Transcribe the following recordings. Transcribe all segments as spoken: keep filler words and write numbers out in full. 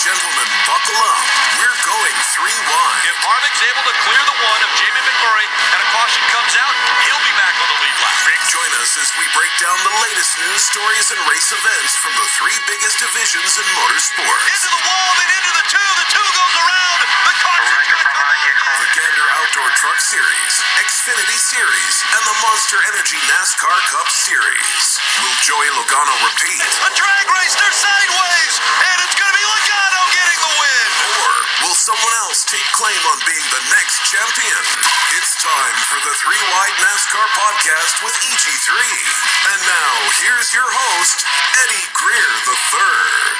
gentlemen, buckle up. We're going three wide. If Harvick's able to clear the one of Jamie McMurray and a caution comes out, he'll be back on the lead lap. Join us as we break down the latest news stories and race events from the three biggest divisions in motorsports. Into the wall, then into the two. The two goes around. The caution's going to come out. The Gander Outdoor Truck Series, Xfinity Series, and the Monster Energy NASCAR Cup Series. Will Joey Logano repeat? A drag race, they're sideways, and it's going to be Logano getting the win. Or will someone else take claim on being the next champion? It's time for the Three Wide NASCAR Podcast with E G three. And now, here's your host, Eddie Greer the third.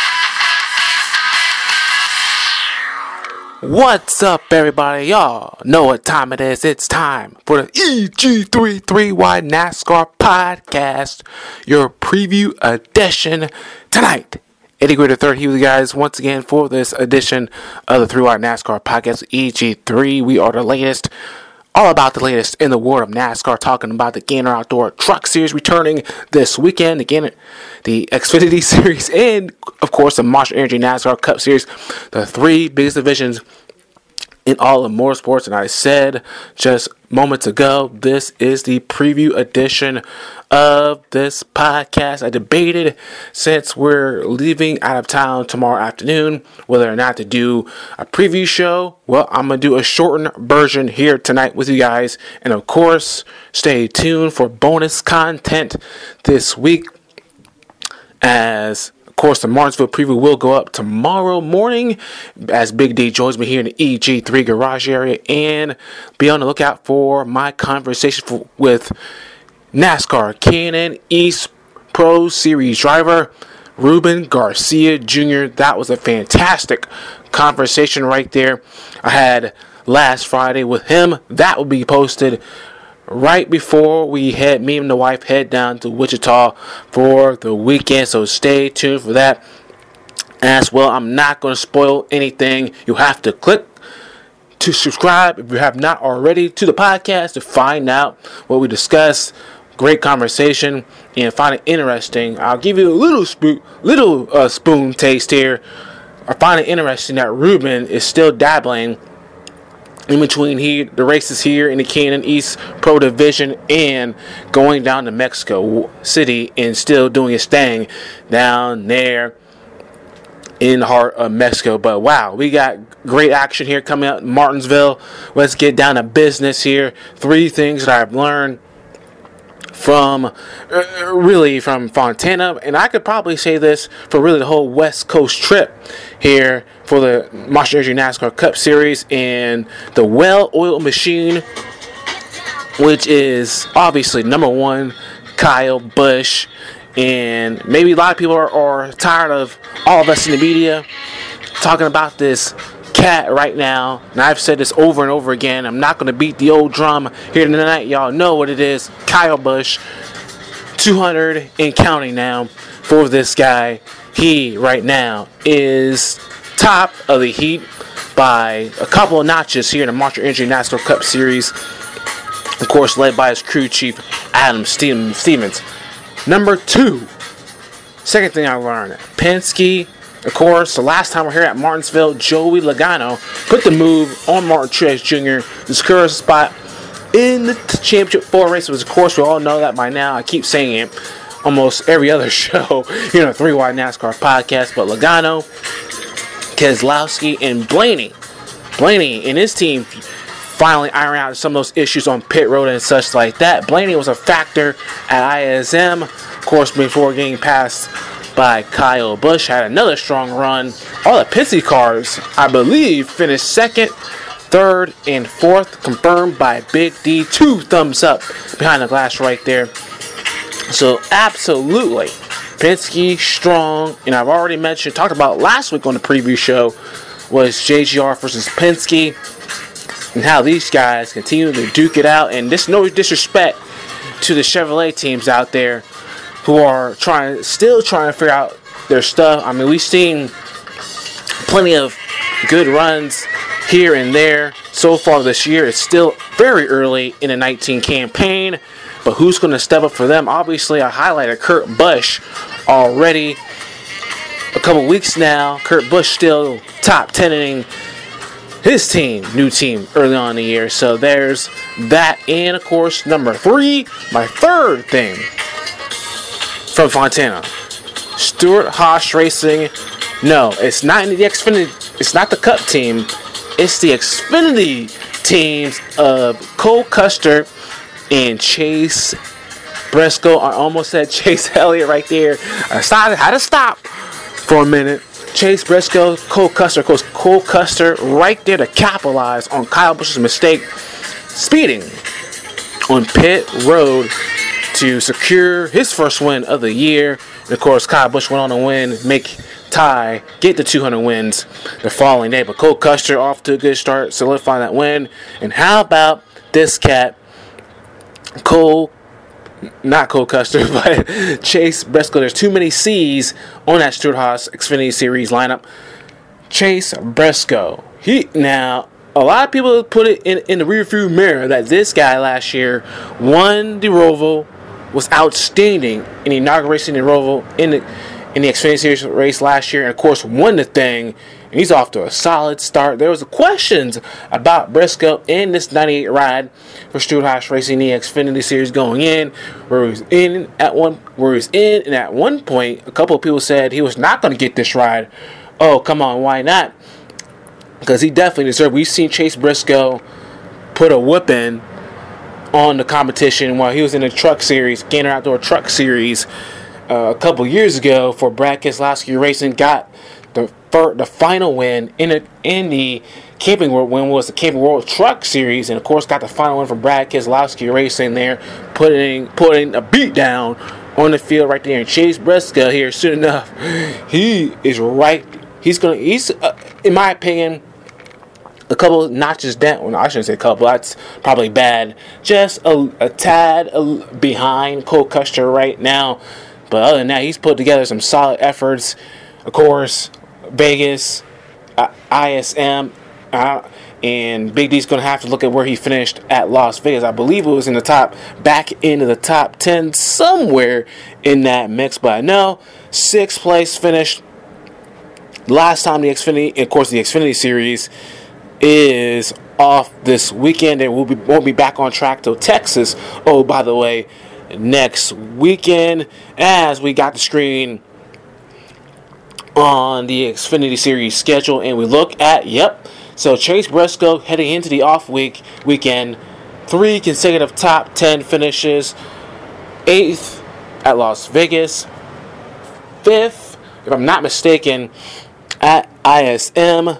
What's up, everybody? Y'all know what time it is. It's time for the E G three Three Wide NASCAR Podcast, your preview edition tonight. Eddie Greer the third here with you guys once again for this edition of the Three Wide NASCAR Podcast with E G three. We are the latest, all about the latest in the world of NASCAR, talking about the Gander Outdoor Truck Series returning this weekend, again, the Xfinity Series, and, of course, the Monster Energy NASCAR Cup Series, the three biggest divisions in all of motorsports. And I said just moments ago, this is the preview edition of this podcast. I debated, since we're leaving out of town tomorrow afternoon, whether or not to do a preview show. Well, I'm going to do a shortened version here tonight with you guys. And of course, stay tuned for bonus content this week, as of course, the Martinsville preview will go up tomorrow morning as Big D joins me here in the E G three garage area. And be on the lookout for my conversation for, with NASCAR K and N East Pro Series driver Ruben Garcia Junior That was a fantastic conversation right there I had last Friday with him. That will be posted right before we head, me and the wife head down to Wichita for the weekend, so stay tuned for that as well. I'm not going to spoil anything. You have to click to subscribe if you have not already to the podcast to find out what we discuss. Great conversation and find it interesting. I'll give you a little spoon, little uh, spoon taste here. I find it interesting that Ruben is still dabbling in between here, the races here in the K and N East Pro Division, and going down to Mexico City and still doing his thing down there in the heart of Mexico. But wow, we got great action here coming out in Martinsville. Let's get down to business here. Three things that I've learned from uh, really from Fontana, and I could probably say this for really the whole West Coast trip here for the Monster Energy NASCAR Cup Series, and the well-oiled machine, which is obviously number one, Kyle Busch. And maybe a lot of people are, are tired of all of us in the media talking about this cat right now, and I've said this over and over again. I'm not going to beat the old drum here tonight. Y'all know what it is. Kyle Busch, two hundred and counting now for this guy. He right now is top of the heat by a couple of notches here in the Monster Energy NASCAR Cup Series, of course led by his crew chief Adam Stevens. Number two, second thing I learned, Penske. Of course, the last time we we're here at Martinsville, Joey Logano put the move on Martin Truex Junior to secure a spot in the championship four race. Of course, we all know that by now. I keep saying it almost every other show, you know, Three Wide NASCAR Podcast. But Logano, Keselowski, and Blaney, Blaney and his team finally iron out some of those issues on pit road and such like that. Blaney was a factor at I S M, of course, before getting passed by Kyle Busch. Had another strong run. All the Penske cars, I believe, finished second, third, and fourth, confirmed by Big D. Two thumbs up behind the glass right there. So absolutely, Penske strong. And I've already mentioned, talked about last week on the preview show, was J G R versus Penske, and how these guys continue to duke it out. And this no disrespect to the Chevrolet teams out there who are trying, still trying to figure out their stuff. I mean, we've seen plenty of good runs here and there so far this year. It's still very early in the nineteen campaign, but who's going to step up for them? Obviously, I highlighted Kurt Busch already a couple weeks now. Kurt Busch still top ten-ing his team, new team, early on in the year. So there's that. And, of course, number three, my third thing from Fontana. Stewart-Haas Racing. No, it's not in the Xfinity. It's not the Cup team. It's the Xfinity teams of Cole Custer and Chase Briscoe. I almost said Chase Elliott right there. I decided how to stop for a minute. Chase Briscoe, Cole Custer. Of course, Cole Custer right there to capitalize on Kyle Busch's mistake, speeding on pit road to secure his first win of the year. And of course, Kyle Busch went on to win, make tie, get the two hundred wins the following day. But Cole Custer off to a good start, solidifying that win. And how about this cat, Cole, not Cole Custer, but Chase Briscoe. There's too many C's on that Stewart-Haas Xfinity Series lineup. Chase Briscoe. He now, a lot of people put it in, in the rearview mirror that this guy last year won the Roval, was outstanding in the inauguration of the Roval in the in the Xfinity Series race last year, and of course won the thing. And he's off to a solid start. There was questions about Briscoe in this ninety-eight ride for Stewart-Haas Racing, the Xfinity Series going in, where he was in at one, where he was in, and at one point, a couple of people said he was not going to get this ride. Oh, come on, why not? Because he definitely deserved. We've seen Chase Briscoe put a whipping on the competition while he was in the Truck Series, Gainer Outdoor Truck Series, uh, a couple years ago for Brad Keselowski Racing. Got the fir- the final win in a, in the Camping World win was the Camping World Truck Series, and of course got the final win for Brad Keselowski Racing there, putting putting a beat down on the field right there. And Chase Briscoe here, soon enough, he is right. He's gonna. He's uh, in my opinion, a couple notches down. Well, no, I shouldn't say a couple. That's probably bad. Just a, a tad a, behind Cole Custer right now. But other than that, he's put together some solid efforts. Of course, Vegas, uh, I S M, uh, and Big D's going to have to look at where he finished at Las Vegas. I believe it was in the top, back into the top ten, somewhere in that mix. But I know, sixth place finish. Last time the Xfinity, of course, the Xfinity Series is off this weekend, and we'll be won't be back on track till Texas. Oh, by the way, next weekend, as we got the screen on the Xfinity Series schedule, and we look at yep. So Chase Briscoe heading into the off week weekend, three consecutive top ten finishes, eighth at Las Vegas, fifth, if I'm not mistaken, at I S M.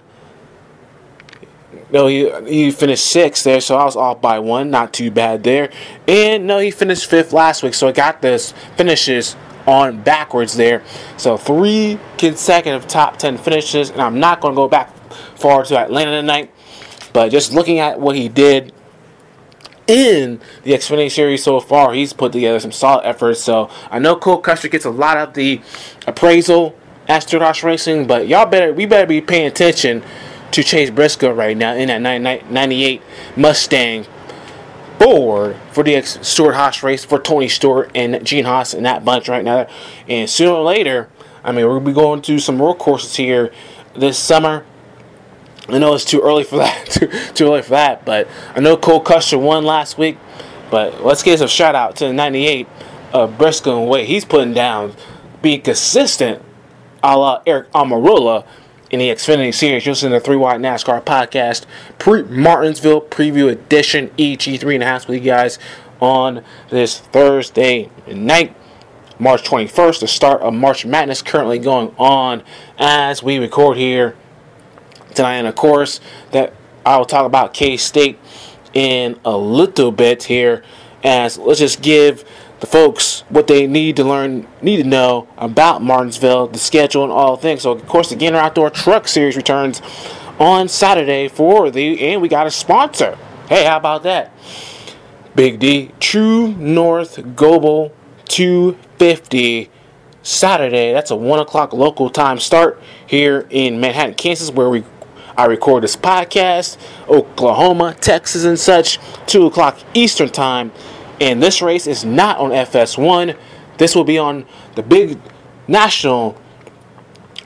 No, he, he finished sixth there, so I was off by one. Not too bad there. And no, he finished fifth last week, so I got this finishes on backwards there. So three consecutive top ten finishes, and I'm not going to go back far to Atlanta tonight, but just looking at what he did in the Xfinity Series so far, he's put together some solid efforts. So I know Cole Custer gets a lot of the appraisal at Stewart-Haas Racing, but y'all better we better be paying attention to Chase Briscoe right now in that ninety-eight Mustang Ford for the Stewart-Haas race for Tony Stewart and Gene Haas and that bunch right now. And sooner or later, I mean, we'll be going to some road courses here this summer. I know it's too early for that, too, too early for that, but I know Cole Custer won last week. But let's give a shout out to the ninety-eight uh, Briscoe and Way. He's putting down, being consistent, a la Eric Almirola in the Xfinity Series. You're listening to the Three Wide NASCAR Podcast, pre Martinsville Preview Edition, E G three and a half with you guys on this Thursday night, March twenty-first, the start of March Madness currently going on as we record here tonight. And of course, that I will talk about K-State in a little bit here, as let's just give the folks what they need to learn, need to know about Martinsville, the schedule, and all things. So, of course, the Gainer Outdoor Truck Series returns on Saturday for the, and we got a sponsor. Hey, how about that? Big D, True North Global two fifty, Saturday. That's a one o'clock local time start here in Manhattan, Kansas, where we I record this podcast. Oklahoma, Texas, and such, two o'clock Eastern time. And this race is not on F S one. This will be on the big national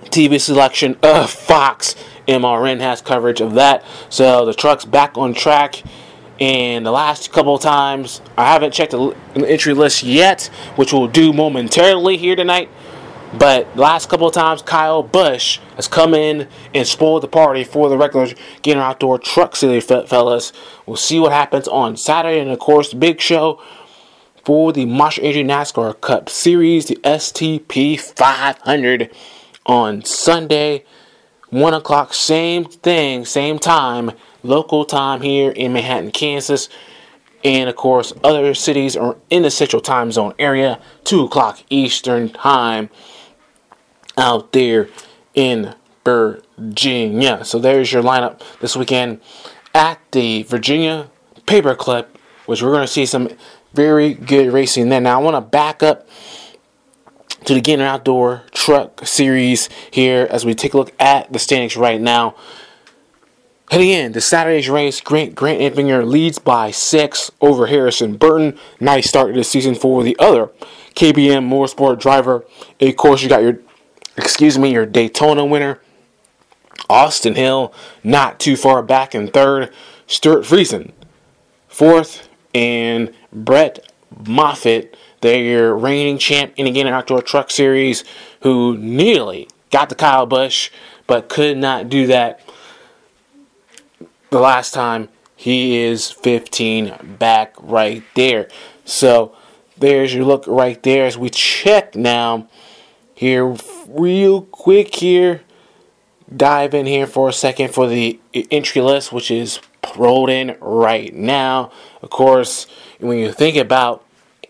T V selection of Fox. M R N has coverage of that. So the truck's back on track. And the last couple of times, I haven't checked the entry list yet, which we'll do momentarily here tonight. But the last couple of times, Kyle Busch has come in and spoiled the party for the regular Gainer Outdoor Truck Series fellas. We'll see what happens on Saturday. And of course, the big show for the Monster Energy NASCAR Cup Series, the S T P five hundred on Sunday, one o'clock, same thing, same time, local time here in Manhattan, Kansas. And of course, other cities are in the Central Time Zone area, two o'clock Eastern Time out there in Virginia. So there's your lineup this weekend at the Virginia Paper Clip, which we're going to see some very good racing there. Now, I want to back up to the Gainer Outdoor Truck Series here as we take a look at the standings right now. Heading in to Saturday's race, Grant Grant Enfinger leads by six over Harrison Burton. Nice start to the season for the other K B M Motorsport driver. And of course, you got your, excuse me, your Daytona winner, Austin Hill, not too far back in third. Stuart Friesen, fourth, and Brett Moffitt, they're your reigning champ in the Gainer Outdoor Truck Series, who nearly got the Kyle Busch, but could not do that the last time. He is fifteen back right there. So there's your look right there as we check now here real quick here. Dive in here for a second for the entry list, which is rolled in right now. Of course, when you think about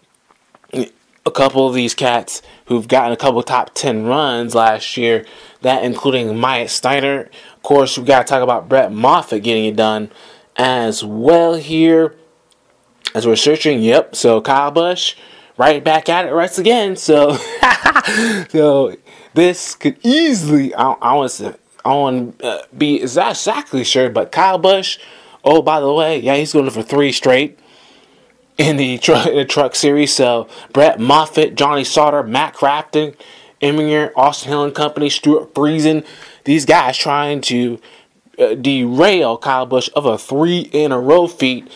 a couple of these cats who've gotten a couple of top ten runs last year, that including Myatt Steiner. Of course, we got to talk about Brett Moffitt getting it done as well here as we're searching. Yep, so Kyle Busch right back at it once again. So, so this could easily, I, I want to I want to uh, be exactly sure, but Kyle Busch, oh, by the way, yeah, he's going for three straight in the, tr- in the truck series. So Brett Moffitt, Johnny Sauter, Matt Crafton, Eminger, Austin Hill and Company, Stuart Friesen, these guys trying to uh, derail Kyle Busch of a three in a row feat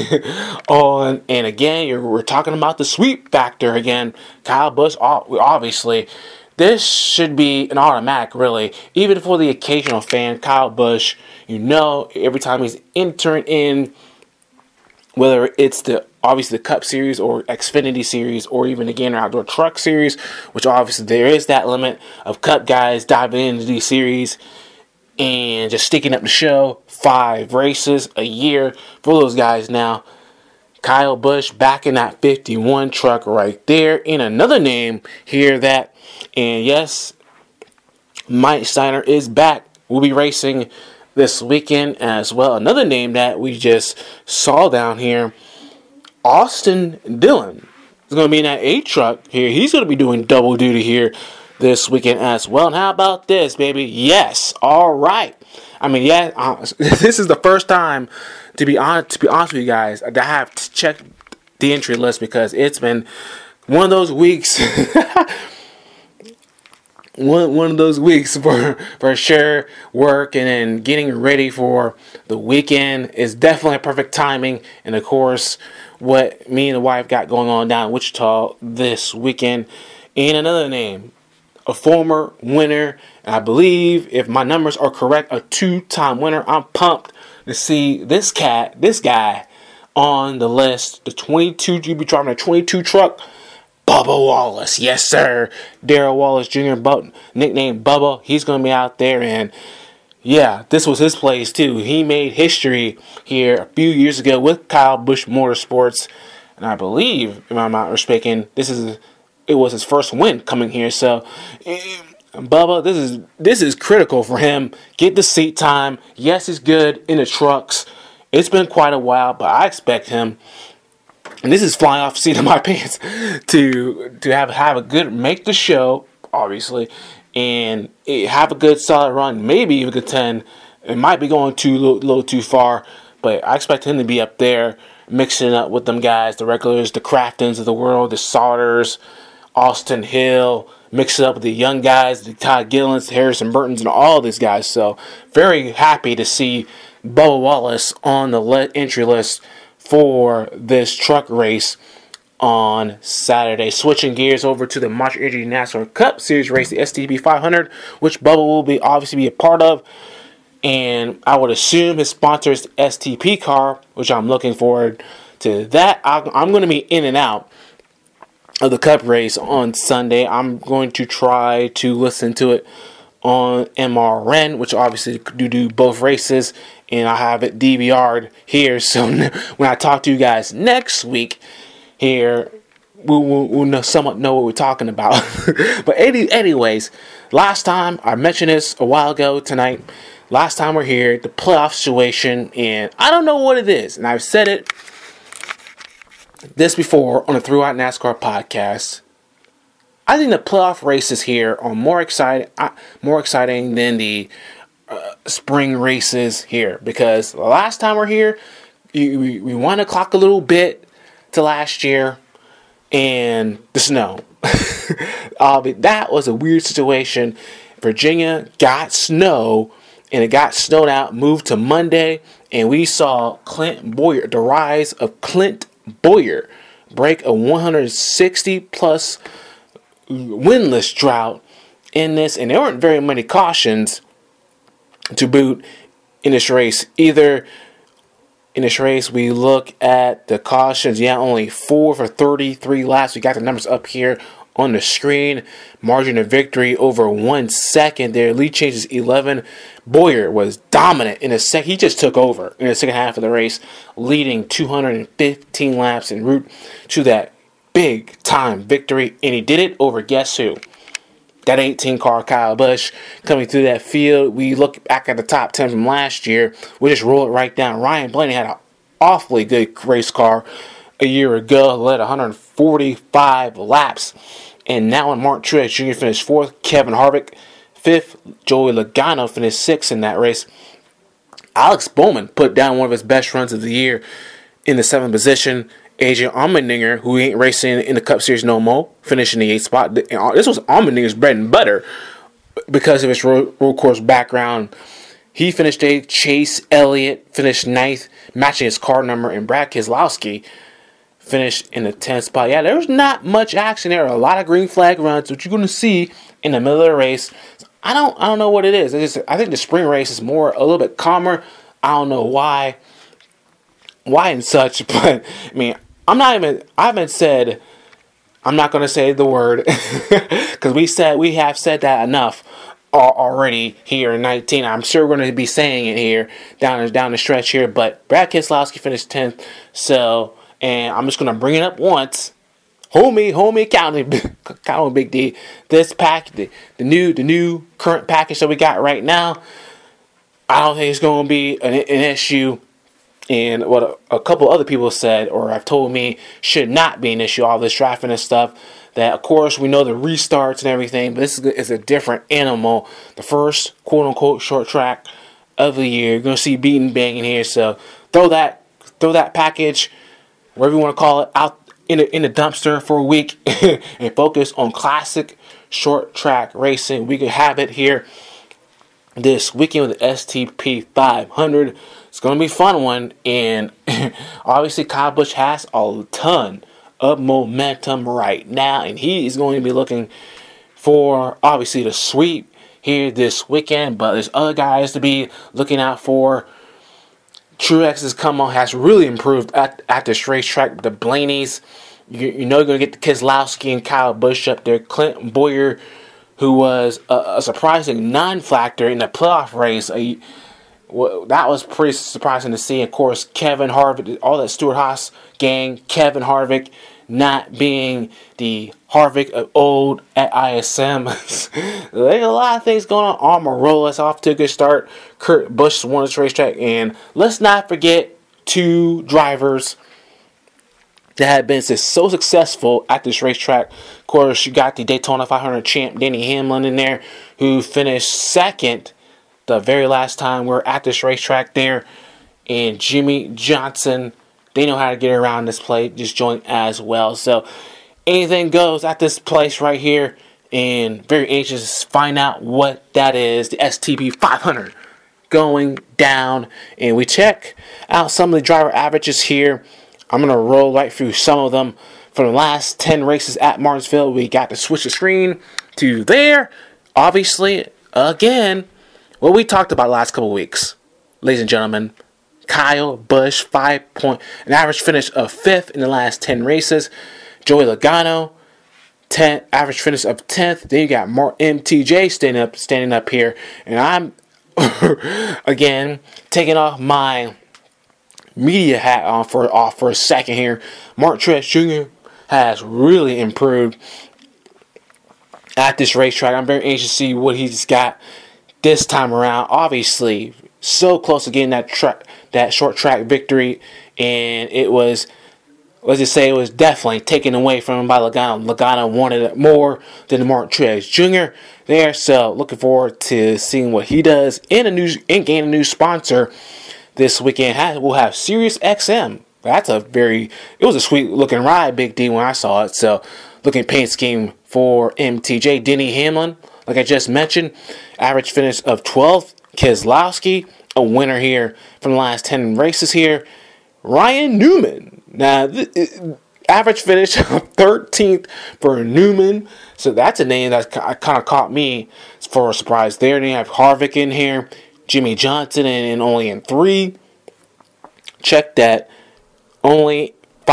on. And again, you're, we're talking about the sweep factor again. Kyle Busch, obviously, this should be an automatic, really. Even for the occasional fan, Kyle Busch, you know, every time he's entering in, whether it's the obviously the Cup Series or Xfinity Series or even the Gainer Outdoor Truck Series, which obviously there is that limit of Cup guys diving into these series and just sticking up the show. Five races a year for those guys now. Kyle Busch back in that fifty-one truck right there. And another name here that, and yes, Mike Steiner is back. We'll be racing this weekend as well. Another name that we just saw down here, Austin Dillon, is going to be in that eight truck here. He's going to be doing double duty here this weekend as well. And how about this, baby? Yes, all right. I mean, yeah, uh, this is the first time, to be honest, to be honest with you guys, that I have to check the entry list because it's been one of those weeks. One one of those weeks for, for sure, work and then getting ready for the weekend is definitely perfect timing. And of course, what me and the wife got going on down in Wichita this weekend. And another name, a former winner, and I believe, if my numbers are correct, a two-time winner. I'm pumped to see this cat, this guy on the list. The twenty-two, you be driving a twenty-two truck. Bubba Wallace, yes sir. Darrell Wallace Junior, but nicknamed Bubba. He's going to be out there, and yeah, this was his place too. He made history here a few years ago with Kyle Busch Motorsports, and I believe, if I'm not mistaken, this is it was his first win coming here. So, Bubba, this is this is critical for him. Get the seat time. Yes, he's good in the trucks. It's been quite a while, but I expect him. And this is flying off the seat of my pants to to have have a good make the show, obviously, and have a good solid run, maybe even a ten. It might be going too little, little too far, but I expect him to be up there, mixing up with them guys, the regulars, the Craftons of the world, the Sauters, Austin Hill, mix it up with the young guys, the Todd Gillens, Harrison Burtons, and all these guys. So very happy to see Bubba Wallace on the le- entry list for this truck race on Saturday. Switching gears over to the Monster Energy NASCAR Cup Series race, the S T B five hundred, which Bubba will be obviously be a part of. And I would assume his sponsor is the S T P car, which I'm looking forward to that. I'm going to be in and out of the Cup race on Sunday. I'm going to try to listen to it on M R N, which obviously do do both races, and I have it D V R'd here. So when I talk to you guys next week here, we'll, we'll, we'll know, somewhat know what we're talking about. But any, anyways, last time I mentioned this a while ago tonight. Last time we're here, the playoff situation, and I don't know what it is, and I've said it this before on the Three White NASCAR podcast. I think the playoff races here are more exciting, uh, more exciting than the uh, spring races here, because the last time we're here, you, we, we won the clock a little bit to last year, and the snow. uh, but that was a weird situation. Virginia got snow. And it got snowed out, moved to Monday, and we saw Clint Bowyer, the rise of Clint Bowyer, break a one hundred sixty plus winless drought in this. And there weren't very many cautions to boot in this race. Either in this race, we look at the cautions, yeah, only four for thirty-three laps. We got the numbers up here on the screen. Margin of victory over one second there. Lead changes eleven. Bowyer was dominant in the second. He just took over in the second half of the race, leading two hundred fifteen laps en route to that big time victory. And he did it over, guess who? That eighteen car Kyle Busch coming through that field. We look back at the top ten from last year. We just roll it right down. Ryan Blaney had an awfully good race car a year ago. Led one hundred forty-five laps. And now when Martin Truex Junior finished fourth, Kevin Harvick fifth, Joey Logano finished sixth in that race. Alex Bowman put down one of his best runs of the year in the seventh position. Adrian Allmendinger, who ain't racing in the Cup Series no more, finished in the eighth spot. This was Allmendinger's bread and butter because of his road, road course background. He finished eighth. Chase Elliott finished ninth, matching his car number, and Brad Keselowski finished in the tenth spot. Yeah, there was not much action there. A lot of green flag runs, which you're going to see in the middle of the race. I don't, I don't know what it is. It's just, I think the spring race is more a little bit calmer. I don't know why, why and such. But I mean, I'm not even. I haven't said. I'm not going to say the word because we said we have said that enough already here in nineteen. I'm sure we're going to be saying it here down down the stretch here. But Brad Keselowski finished tenth. So. And I'm just going to bring it up once. Hold me, hold me accountable, accountable, Big D. This pack, the, the new the new current package that we got right now, I don't think it's going to be an, an issue. And what a, a couple other people said, or have told me, should not be an issue, all this drafting and stuff. That, of course, we know the restarts and everything, but this is, is a different animal. The first quote-unquote short track of the year. You're going to see beating banging here. So throw that, throw that package, whatever you want to call it, out in the, in the dumpster for a week and focus on classic short track racing. We could have it here this weekend with the S T P five hundred. It's going to be a fun one. And obviously Kyle Busch has a ton of momentum right now. And he is going to be looking for, obviously, the sweep here this weekend. But there's other guys to be looking out for. Truex's come on has really improved at, at this racetrack. The Blaneys, you, you know you're going to get the Keselowski and Kyle Busch up there. Clint Bowyer, who was a, a surprising non-factor in the playoff race. A, well, that was pretty surprising to see. Of course, Kevin Harvick, all that Stewart-Haas gang, Kevin Harvick not being the Harvick of old at I S M. There's a lot of things going on. Almirola is off to a good start. Kurt Busch won this racetrack. And let's not forget two drivers that have been so successful at this racetrack. Of course, you got the Daytona five hundred champ Denny Hamlin in there, who finished second the very last time we were at this racetrack there. And Jimmy Johnson, they know how to get around this place, just joined as well. So anything goes at this place right here and very anxious to find out what that is. The S T B five hundred going down, and we check out some of the driver averages here. I'm going to roll right through some of them. For the last ten races at Martinsville, we got to switch the screen to there. Obviously, again, what we talked about last couple weeks, ladies and gentlemen. Kyle Busch, five point, an average finish of fifth in the last ten races. Joey Logano, ten, average finish of tenth. Then you got more M T J standing up, standing up here, and I'm again taking off my media hat on for off for a second here. Martin Truex Junior has really improved at this racetrack. I'm very anxious to see what he's got this time around. Obviously, so close to getting that track, that short track victory, and it was, let's just say, it was definitely taken away from him by Logano. Logano wanted it more than Martin Truex Junior there, so looking forward to seeing what he does in a new and gain a new sponsor this weekend. We'll have Sirius X M. That's a very, it was a sweet looking ride, Big D, when I saw it. So, looking paint scheme for M T J. Denny Hamlin, like I just mentioned, average finish of twelfth. Keselowski, a winner here from the last ten races here. Ryan Newman, now the, average finish of thirteenth for Newman. So that's a name that kind of caught me for a surprise there. Then you have Harvick in here, Jimmy Johnson, and, and only in three. Check that. Only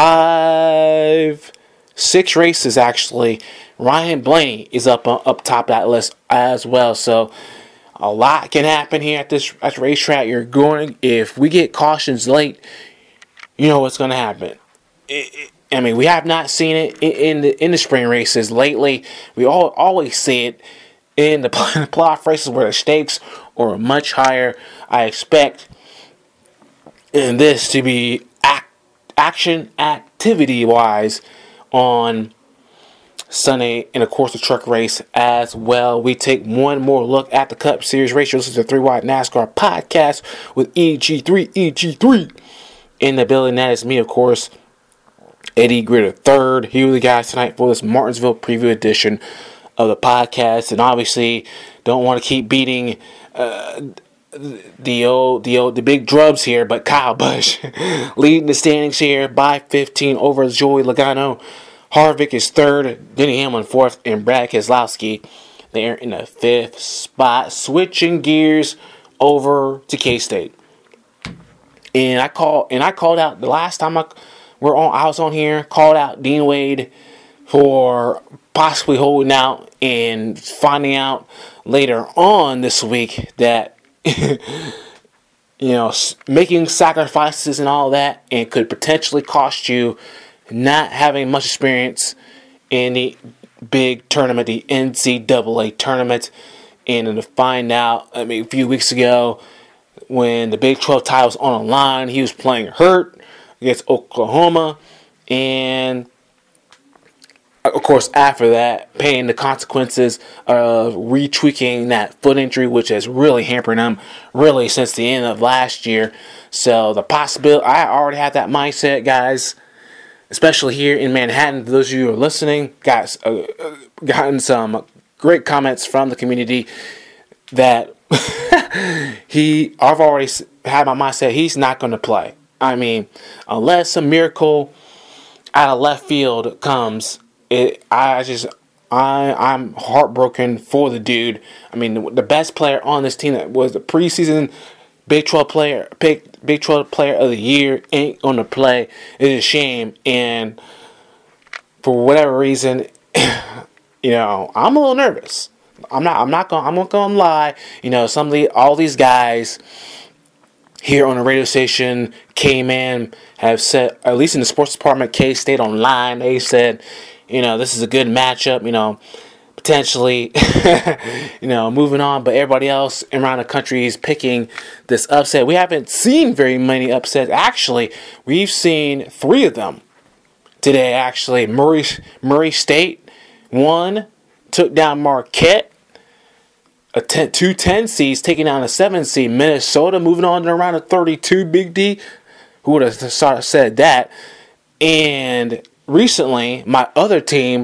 five, six races actually. Ryan Blaney is up uh, up top of that list as well. So a lot can happen here at this at the racetrack. You're going, if we get cautions late, you know what's going to happen. It, it, I mean, we have not seen it in, in the in the spring races lately. We all always see it in the playoff races where the stakes are much higher. I expect in this to be act, action activity wise on Sunday, and of course the truck race as well. We take one more look at the Cup Series race. This is the Three Wide NASCAR podcast with E G three, E G three in the building. That is me, of course, Eddie Gritter the third. Here with the guys tonight for this Martinsville preview edition of the podcast, and obviously don't want to keep beating uh, the old, the old, the big drums here, but Kyle Busch leading the standings here by fifteen over Joey Logano. Harvick is third, Denny Hamlin fourth, and Brad Keselowski there in the fifth spot. Switching gears over to K-State, and I call and I called out the last time I we're on. I was on here, called out Dean Wade for possibly holding out, and finding out later on this week that you know making sacrifices and all that, and could potentially cost you not having much experience in the big tournament, the N C double A tournament. And to find out, I mean, a few weeks ago, when the Big twelve title was on the line, he was playing hurt against Oklahoma. And, of course, after that, paying the consequences of retweaking that foot injury, which has really hampered him, really, since the end of last year. So, the possibility, I already had that mindset, guys. Especially here in Manhattan, for those of you who are listening, got uh, gotten some great comments from the community that he, I've already had my mindset, he's not going to play. I mean, unless a miracle out of left field comes, it, I just, I, I'm heartbroken for the dude. I mean, the, the best player on this team that was the preseason Big twelve player, Big, Big twelve player of the year ain't gonna play. It's a shame, and for whatever reason, you know, I'm a little nervous. I'm not. I'm not gonna. I'm not gonna lie. You know, some of the all these guys here on the radio station, K-Man, have said, at least in the sports department, K-State Online, they said, you know, this is a good matchup. You know. Potentially, you know, moving on, but everybody else around the country is picking this upset. We haven't seen very many upsets. Actually, we've seen three of them today. Actually, Murray Murray State won, took down Marquette. A ten, two ten seeds taking down a seven seed. Minnesota moving on to around a thirty-two. Big D, who would have said that? And recently, my other team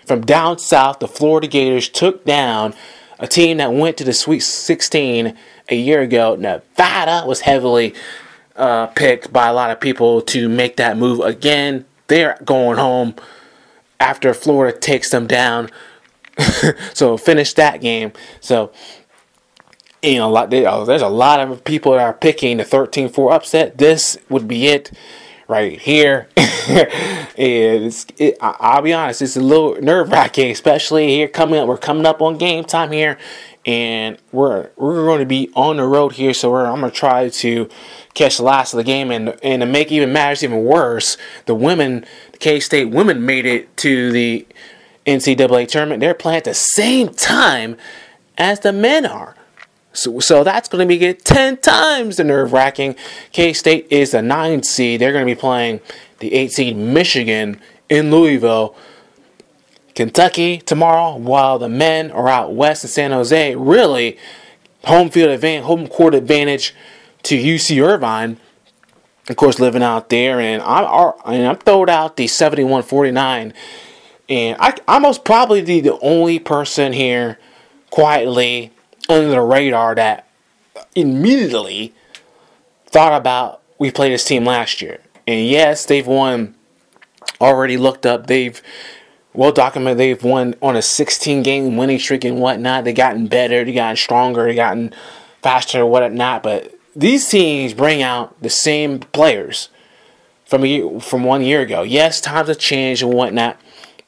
from down south, the Florida Gators took down a team that went to the Sweet sixteen a year ago. Nevada was heavily uh, picked by a lot of people to make that move again. They're going home after Florida takes them down. So finish that game. So, you know, a lot, there's a lot of people that are picking the thirteen four upset. This would be it right here. it's, it, I'll be honest, it's a little nerve-wracking, especially here coming up. We're coming up on game time here, and we're we're going to be on the road here. So we're, I'm going to try to catch the last of the game, and and to make even matters even worse, the women, the K-State women, made it to the N C double A tournament. They're playing at the same time as the men are. So, so that's going to be get ten times the nerve-wracking. K-State is the nine seed. They're going to be playing the eight seed Michigan in Louisville, Kentucky tomorrow, while the men are out west in San Jose. Really, home field advantage, home court advantage to U C Irvine. Of course, living out there, and I'm and I'm throwing out the seventy-one forty-nine. And I, I'm most probably the, the only person here quietly under the radar that immediately thought about we played this team last year. And yes, they've won, already looked up, they've well documented, they've won on a sixteen game winning streak and whatnot. They've gotten better, they've gotten stronger, they've gotten faster, whatnot. But these teams bring out the same players from a year, from one year ago. Yes, times have changed and whatnot.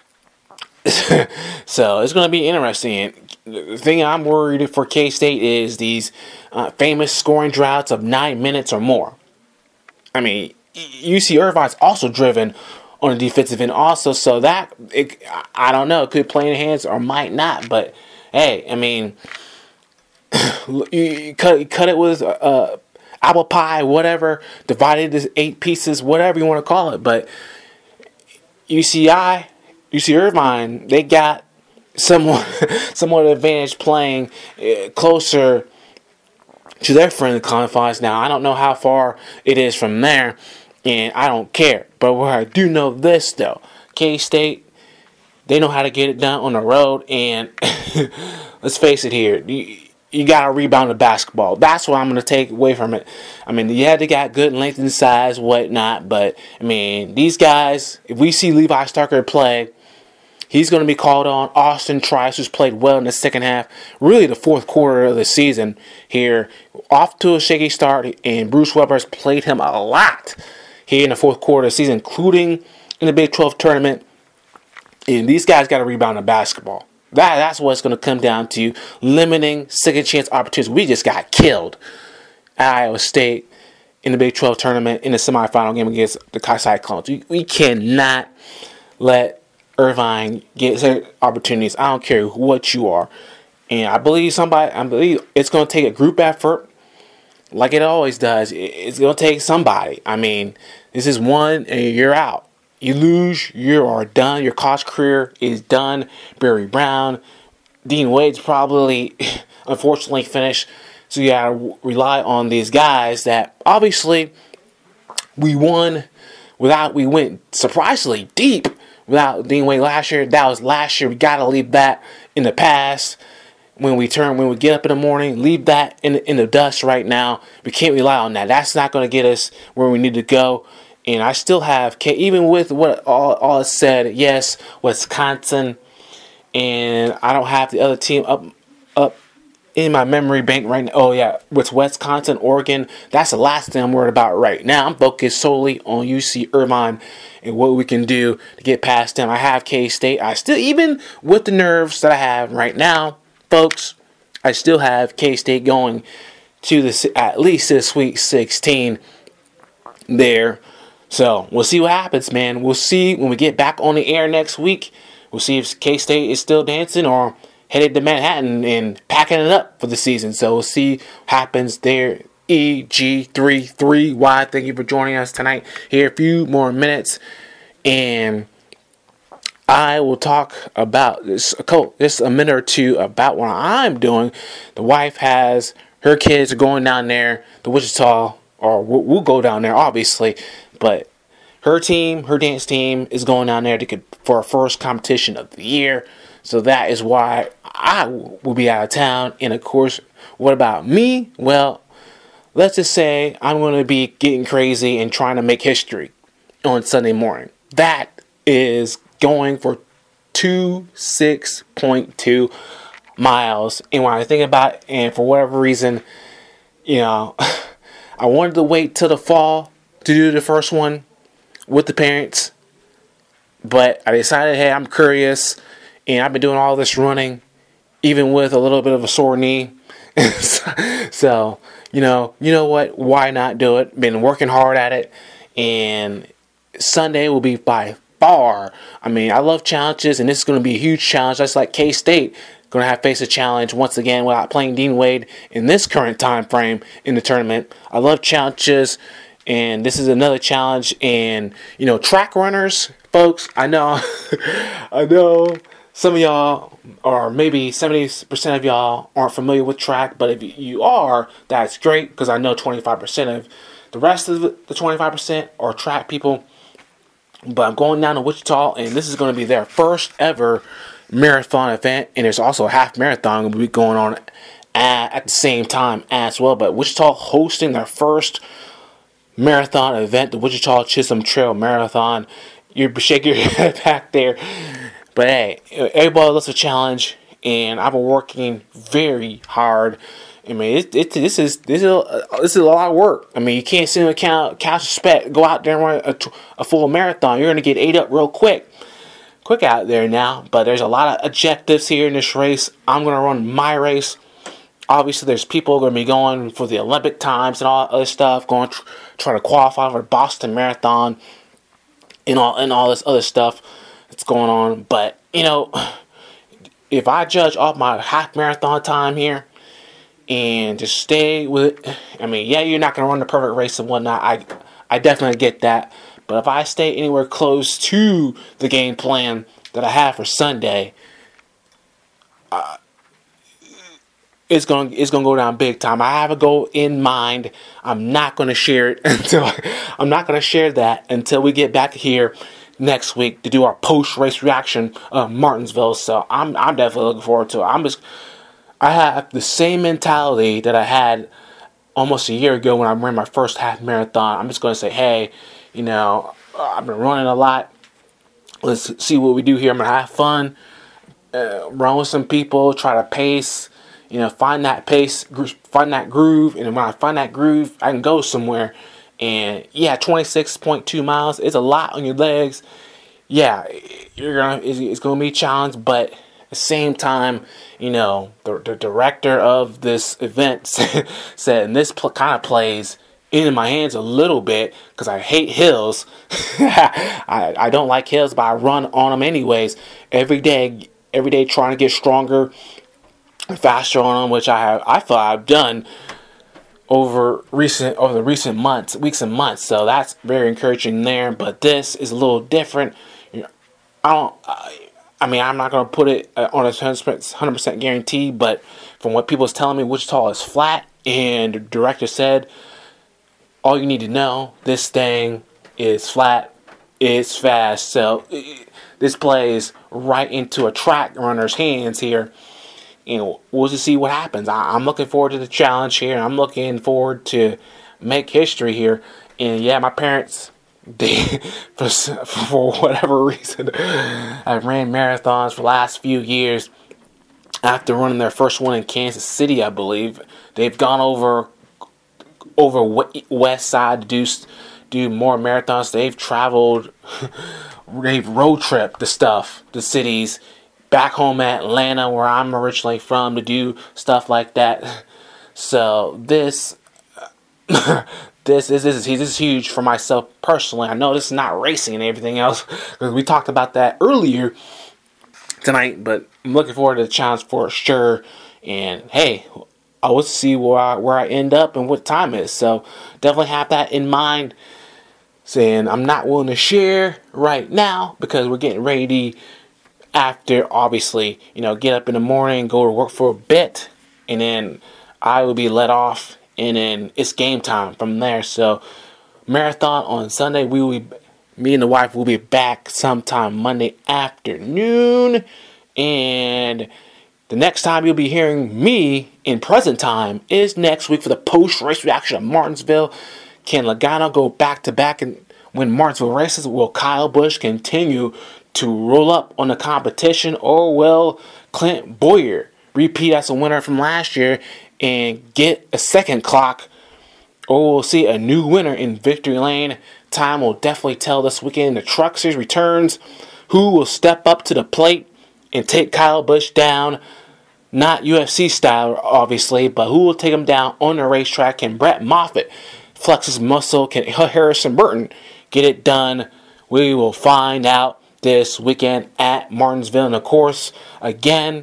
So it's going to be interesting. The thing I'm worried for K-State is these uh, famous scoring droughts of nine minutes or more. I mean, U C Irvine's also driven on the defensive end also, so that, it, I don't know, it could play in hands or might not. But, hey, I mean, you cut, cut it with uh, apple pie, whatever, divided into eight pieces, whatever you want to call it. But U C I... U C Irvine, they got somewhat, somewhat advantage playing uh, closer to their friendly confines. Now, I don't know how far it is from there, and I don't care. But where I do know this, though, K-State, they know how to get it done on the road, and let's face it here, you, you got to rebound the basketball. That's what I'm going to take away from it. I mean, yeah, they got good length and size, whatnot, but, I mean, these guys, if we see Levi Starker play, he's going to be called on. Austin Trice, who's played well in the second half, really the fourth quarter of the season here, off to a shaky start, and Bruce Weber's played him a lot here in the fourth quarter of the season, including in the Big twelve tournament. And these guys got to rebound the basketball. That That's what it's going to come down to, limiting second chance opportunities. We just got killed at Iowa State in the Big twelve tournament in the semifinal game against the Cyclones. We, we cannot let Irvine gets opportunities. I don't care what you are, and I believe somebody. I believe it's going to take a group effort, like it always does. It's going to take somebody. I mean, this is one, and you're out. You lose, you are done. Your college career is done. Barry Brown, Dean Wade's probably, unfortunately, finished. So you got to rely on these guys that obviously we won without. We went surprisingly deep. Without Dean Wade last year. That was last year. We got to leave that in the past. When we turn, when we get up in the morning, leave that in the, in the dust right now. We can't rely on that. That's not going to get us where we need to go. And I still have, even with what all, all is said, yes, Wisconsin, and I don't have the other team up up in my memory bank right now. Oh, yeah, with Wisconsin, Oregon, that's the last thing I'm worried about right now. I'm focused solely on U C Irvine and what we can do to get past them. I have K-State. I still, even with the nerves that I have right now, folks, I still have K-State going to the at least to the Sweet sixteen there. So we'll see what happens, man. We'll see when we get back on the air next week. We'll see if K-State is still dancing or headed to Manhattan and packing it up for the season. So we'll see what happens there. E G thirty-three Y, thank you for joining us tonight. Here a few more minutes, and I will talk about this, just a minute or two about what I'm doing. The wife has, her kids are going down there to Wichita, or we'll go down there, obviously, but her team, her dance team, is going down there to for our first competition of the year. So that is why I will be out of town. And of course, what about me? Well, let's just say I'm going to be getting crazy and trying to make history on Sunday morning. That is going for twenty-six point two miles. And when I think about it, and for whatever reason, you know, I wanted to wait till the fall to do the first one with the parents. But I decided, hey, I'm curious. And I've been doing all this running, even with a little bit of a sore knee. So, you know, you know what? Why not do it? Been working hard at it. And Sunday will be by far. I mean, I love challenges, and this is going to be a huge challenge. Just like K-State going to have face a challenge once again without playing Dean Wade in this current time frame in the tournament. I love challenges, and this is another challenge. And, you know, track runners, folks, I know, I know. Some of y'all, or maybe seventy percent of y'all, aren't familiar with track. But if you are, that's great, because I know twenty-five percent of the rest of the twenty-five percent are track people. But I'm going down to Wichita, and this is going to be their first ever marathon event. And there's also a half marathon going to be going on at, at the same time as well. But Wichita hosting their first marathon event, the Wichita Chisholm Trail Marathon. You shake your head back there. But hey, everybody loves a challenge, and I've been working very hard. I mean, it, it, this is this is a, this is a lot of work. I mean, you can't sit on a couch, couch spec, go out there and run a, a full marathon. You're gonna get ate up real quick, quick out there now. But there's a lot of objectives here in this race. I'm gonna run my race. Obviously, there's people gonna be going for the Olympic times and all other stuff, going tr- trying to qualify for the Boston Marathon, and all and all this other stuff that's going on. But, you know, if I judge off my half marathon time here and just stay with it, I mean, yeah, you're not going to run the perfect race and whatnot. I, I definitely get that. But if I stay anywhere close to the game plan that I have for Sunday, uh, it's going it's going to go down big time. I have a goal in mind. I'm not going to share it until I'm not going to share that until we get back here next week to do our post-race reaction of Martinsville. So I'm I'm definitely looking forward to it. I'm just I have the same mentality that I had almost a year ago when I ran my first half marathon. I'm just going to say, hey, you know, I've been running a lot. Let's see what we do here. I'm going to have fun, uh, run with some people, try to pace, you know, find that pace, find that groove. And when I find that groove, I can go somewhere. And yeah, twenty-six point two miles is a lot on your legs. Yeah, you're gonna it's, it's gonna be a challenge, but at the same time, you know, the, the director of this event said, and this pl- kind of plays into my hands a little bit because I hate hills. I I don't like hills, but I run on them anyways every day. Every day, trying to get stronger and faster on them, which I have. I thought I've done over recent over the recent months, weeks and months. So that's very encouraging there. But this is a little different. You know, I don't. I, I mean, I'm not gonna put it on a one hundred percent guarantee, but from what people's telling me, Wichita is flat, and the director said, all you need to know, this thing is flat, it's fast. So it, this plays right into a track runner's hands here. You know, we'll just see what happens. I, I'm looking forward to the challenge here. I'm looking forward to make history here. And yeah, my parents, they, for, for whatever reason, I ran marathons for the last few years. After running their first one in Kansas City, I believe, they've gone over over west side to do, do more marathons. They've traveled, they've road tripped the stuff, the cities, back home at Atlanta, where I'm originally from, to do stuff like that. So this, this is this is this is huge for myself personally. I know this is not racing and everything else, because we talked about that earlier tonight. But I'm looking forward to the challenge for sure. And hey, I will see where I, where I end up and what time it is. So definitely have that in mind. Saying I'm not willing to share right now because we're getting ready. After, obviously, you know, get up in the morning, go to work for a bit, and then I will be let off, and then it's game time from there. So, marathon on Sunday, we will be Me and the wife will be back sometime Monday afternoon. And the next time you'll be hearing me in present time is next week for the post-race reaction of Martinsville. Can Logano go back-to-back and win Martinsville races? Will Kyle Busch continue to roll up on the competition? Or will Clint Bowyer repeat as a winner from last year and get a second clock? Or we'll see a new winner in victory lane. Time will definitely tell this weekend. The Truck Series returns. Who will step up to the plate and take Kyle Busch down? Not U F C style, obviously, but who will take him down on the racetrack? Can Brett Moffitt flex his muscle? Can Harrison Burton get it done? We will find out this weekend at Martinsville. And of course, again,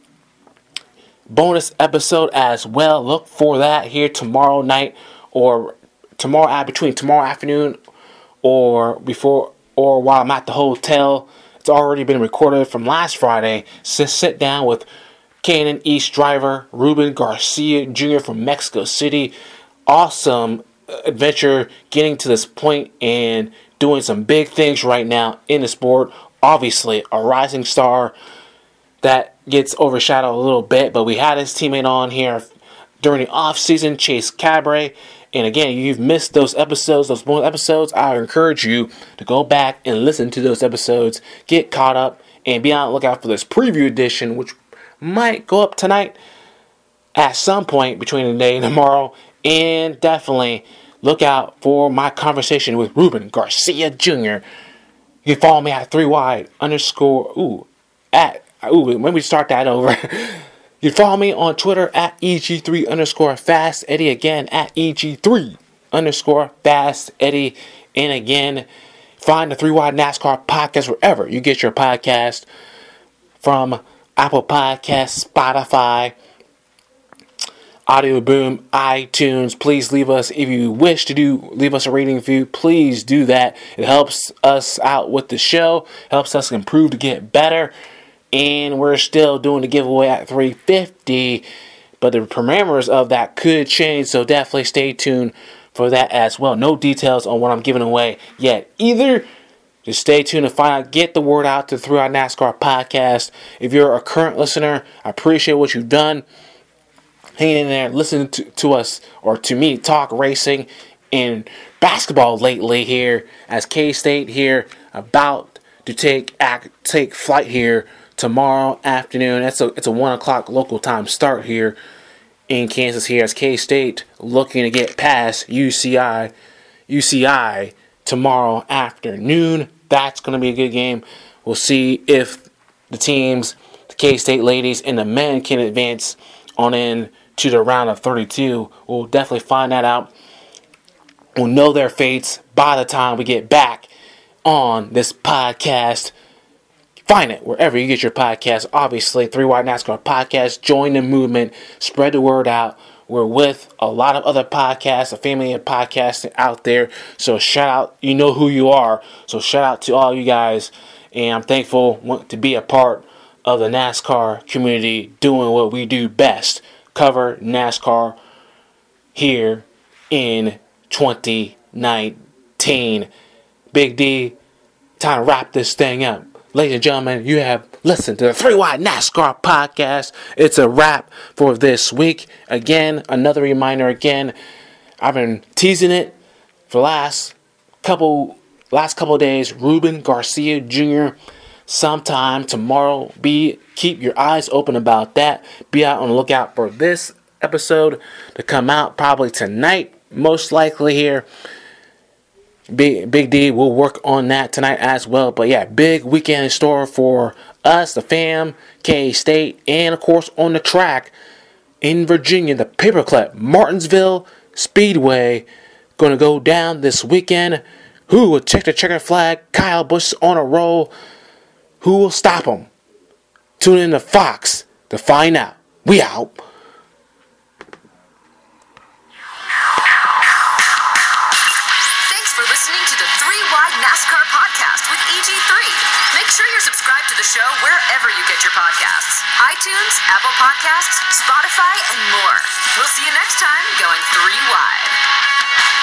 bonus episode as well. Look for that here tomorrow night or tomorrow between tomorrow afternoon or before or while I'm at the hotel. It's already been recorded from last Friday. So sit down with Canyon East driver Ruben Garcia Junior from Mexico City. Awesome adventure getting to this point and doing some big things right now in the sport. Obviously, a rising star that gets overshadowed a little bit, but we had his teammate on here during the off season, Chase Cabre. And again, you've missed those episodes, those bonus episodes. I encourage you to go back and listen to those episodes, get caught up, and be on the lookout for this preview edition, which might go up tonight at some point between today and tomorrow. And definitely look out for my conversation with Ruben Garcia Junior You can follow me at three wide underscore, ooh, at, ooh, when we start that over. You can follow me on Twitter at E G three underscore Fast Eddie. Again, at E G three underscore Fast Eddie. And again, find the three wide NASCAR podcast wherever you get your podcast, from Apple Podcasts, Spotify, Audio Boom, iTunes. Please leave us, if you wish to do, leave us a rating review. Please do that. It helps us out with the show, helps us improve to get better. And we're still doing the giveaway at three fifty, but the parameters of that could change, so definitely stay tuned for that as well. No details on what I'm giving away yet either. Just stay tuned to find out. Get the word out to the Throughout NASCAR podcast. If you're a current listener, I appreciate what you've done. Hanging in there, listening to, to us, or to me, talk racing and basketball lately here, as K-State here about to take act, take flight here tomorrow afternoon. That's a it's a one o'clock local time start here in Kansas here, as K-State looking to get past U C I U C I tomorrow afternoon. That's going to be a good game. We'll see if the teams, the K-State ladies and the men, can advance on in to the round of thirty-two. We'll definitely find that out. We'll know their fates by the time we get back on this podcast. Find it wherever you get your podcast. Obviously, three wide NASCAR podcast. Join the movement. Spread the word out. We're with a lot of other podcasts, a family of podcasts out there. So shout out. You know who you are. So shout out to all you guys. And I'm thankful to be a part of the NASCAR community, doing what we do best. Cover NASCAR here in twenty nineteen. Big D, time to wrap this thing up. Ladies and gentlemen, you have listened to the three wide NASCAR podcast. It's a wrap for this week. Again, another reminder again, I've been teasing it for the last couple, last couple of days. Ruben Garcia Junior sometime tomorrow. Be keep your eyes open about that. Be out on the lookout for this episode to come out probably tonight, most likely here. Big, Big D will work on that tonight as well. But yeah, big weekend in store for us, the fam, K-State, and of course on the track in Virginia, the Paperclip Martinsville Speedway. Going to go down this weekend. Who will check the checkered flag? Kyle Busch on a roll. Who will stop him? Tune in to Fox to find out. We out. NASCAR podcast with E G three. Make sure you're subscribed to the show wherever you get your podcasts. iTunes, Apple Podcasts, Spotify, and more. We'll see you next time going three wide.